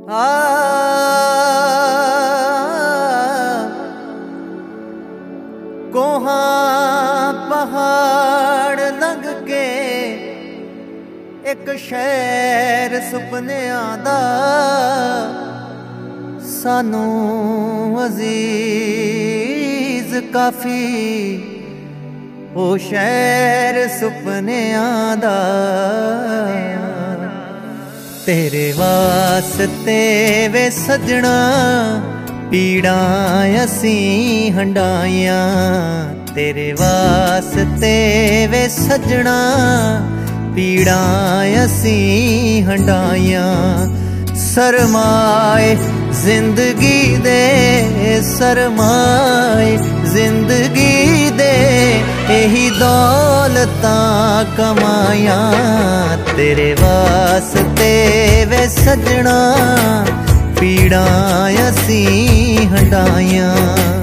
ਕੋਹਾਂ ਪਹਾੜ ਲੰਘ ਕੇ ਇੱਕ ਸ਼ਹਿਰ ਸੁਪਨਿਆਂ ਦਾ ਸਾਨੂੰ ਅਜ਼ੀਜ਼ ਕਾਫੀ ਉਹ ਸ਼ਹਿਰ ਸੁਪਨਿਆਂ ਦਾ। ਤੇਰੇ ਵਾਸਤੇ ਵੇ ਸਜਣਾ ਪੀੜਾਂ ਅਸੀਂ ਹੰਡਾਈਆਂ, ਤੇਰੇ ਵਾਸਤੇ ਵੇ ਸਜਣਾ ਪੀੜਾਂ ਅਸੀਂ ਹੰਡਾਈਆਂ। ਸਰਮਾਏ ਜ਼ਿੰਦਗੀ ਦੇ, ਸਰਮਾਏ ਜ਼ਿੰਦਗੀ ਦੇ ਇਹੀ ਦੌਲਤਾਂ ਕਮਾਈਆਂ, ਤੇਰੇ ਵਾਸਤੇ ਵੇ ਸਜਣਾ ਪੀੜਾਂ ਅਸੀਂ ਹੰਡਾਈਆਂ।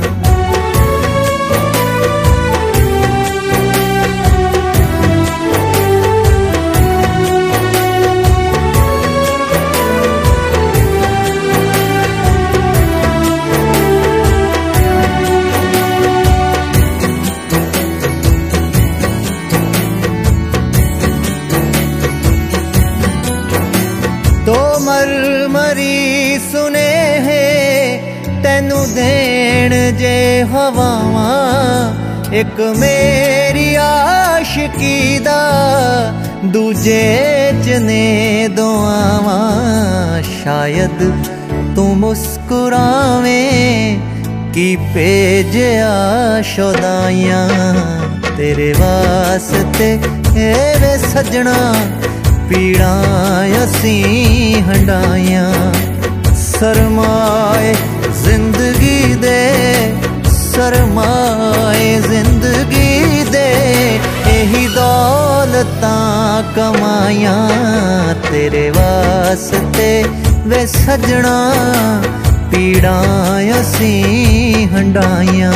ਦੋ ਮਰਮਰੀ ਸੁਨੇਹੇ ਤੈਨੂੰ ਦੇਣ ਜੇ ਹਵਾਵਾਂ, ਇੱਕ ਮੇਰੀ ਆਸ਼ਿਕੀ ਦਾ ਦੂਜੇ ਚ ਨੇ ਦੁਆਵਾਂ। ਸ਼ਾਇਦ ਤੂੰ ਮੁਸਕਰਾਵੇਂ ਕੀ ਭੇਜਿਆ ਸ਼ੁਦਾਈਆਂ, ਤੇਰੇ ਵਾਸਤੇ ਵੇ ਸਜਣਾ ਪੀੜਾਂ ਅਸੀਂ ਹੰਡਾਈਆਂ। ਸਰਮਾਏ ਜ਼ਿੰਦਗੀ ਦੇ, ਸਰਮਾਏ ਜ਼ਿੰਦਗੀ ਦੇ ਇਹੀ ਦੌਲਤਾਂ ਕਮਾਈਆਂ, ਤੇਰੇ ਵਾਸਤੇ ਵੇ ਸਜਣਾ ਪੀੜਾਂ ਅਸੀਂ ਹੰਡਾਈਆਂ।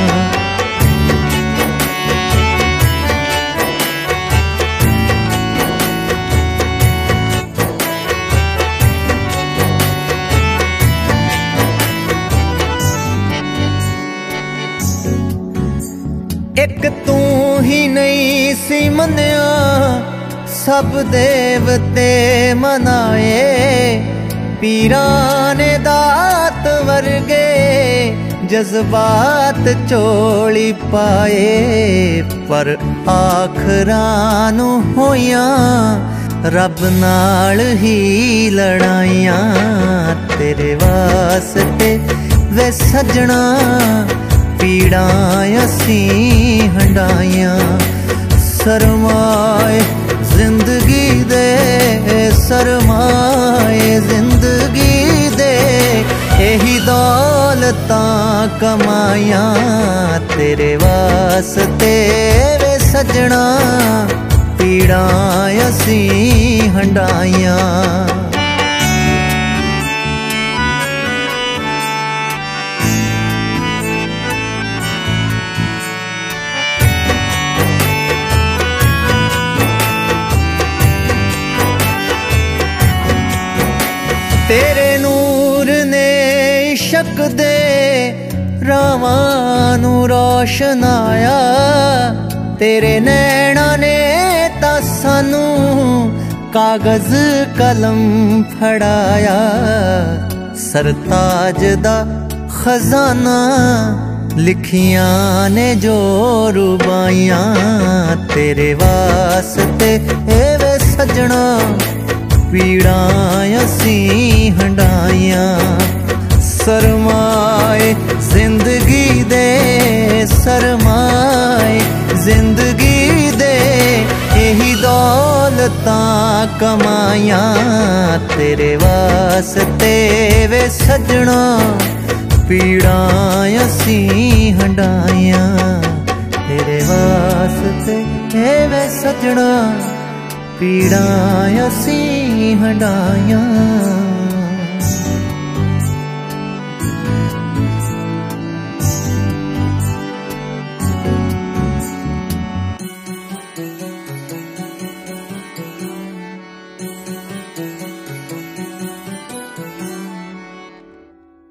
ਇੱਕ ਤੂੰ ਹੀ ਨਹੀਂ ਸੀ ਮੰਨਿਆ ਸਭ ਦੇਵਤੇ ਮਨਾਏ, ਪੀਰਾਂ ਨੇ ਦਾਤ ਵਰਗੇ ਜਜ਼ਬਾਤ ਝੋਲੀ ਪਾਏ। ਪਰ ਆਖਰਾਂ ਨੂੰ ਹੋਈਆਂ ਰੱਬ ਨਾਲ ਹੀ ਲੜਾਈਆਂ, ਤੇਰੇ ਵਾਸਤੇ ਵੇ ਸਜਣਾ ਪੀੜਾਂ ਅਸੀਂ ਹੰਡਾਈਆਂ। ਸਰਮਾਏ ਜ਼ਿੰਦਗੀ ਦੇ, ਸਰਮਾਏ ਜ਼ਿੰਦਗੀ ਦੇ ਇਹੀ ਦੌਲਤਾਂ ਕਮਾਈਆਂ, ਤੇਰੇ ਵਾਸਤੇ ਵੇ ਸਜਣਾ ਪੀੜਾਂ ਅਸੀਂ ਹੰਡਾਈਆਂ। ਤੇਰੇ ਨੂਰ ਨੇ ਇਸ਼ਕ ਦੇ ਰਾਵਾਂ ਨੂੰ ਰੋਸ਼ਨਾਇਆ, ਤੇਰੇ ਨੈਣਾਂ ਨੇ ਤਾਂ ਸਾਨੂੰ ਕਾਗਜ਼ ਕਲਮ ਫੜਾਇਆ। ਸਰਤਾਜ ਦਾ ਖਜ਼ਾਨਾ ਲਿਖੀਆਂ ਨੇ ਜੋ ਰੁਬਾਈਆਂ, ਤੇਰੇ ਵਾਸਤੇ ਵੇ ਸਜਣਾ ਪੀੜਾਂ ਅਸੀਂ ਹੰਡਾਈਆਂ। ਸਰਮਾਏ ਜ਼ਿੰਦਗੀ ਦੇ, ਸਰਮਾਏ ਜ਼ਿੰਦਗੀ ਦੇ ਇਹੀ ਦੌਲਤਾਂ ਕਮਾਈਆਂ, ਤੇਰੇ ਵਾਸਤੇ ਵੇ ਸਜਣਾ ਪੀੜਾਂ ਅਸੀਂ ਹੰਡਾਈਆਂ, ਤੇਰੇ ਵਾਸਤੇ ਵੇ ਸਜਣਾ ਪੀੜਾਂ ਅਸੀਂ ਹੰਡਾਈਆਂ।